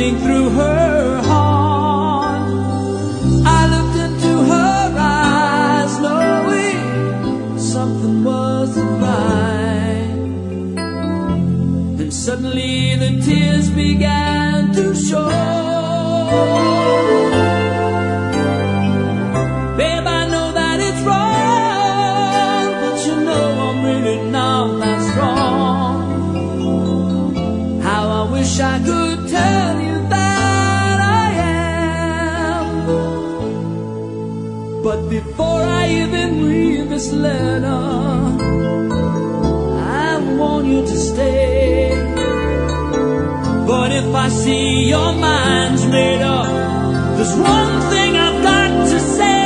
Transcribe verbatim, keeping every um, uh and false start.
looking through her heart. I looked into her eyes, knowing something wasn't right. And suddenly the tears began to show. Babe, I know that it's wrong, but you know I'm really not that strong. How I wish I could tell you that I am. But before I even read this letter, I want you to stay. But if I see your mind's made up, there's one thing I've got to say.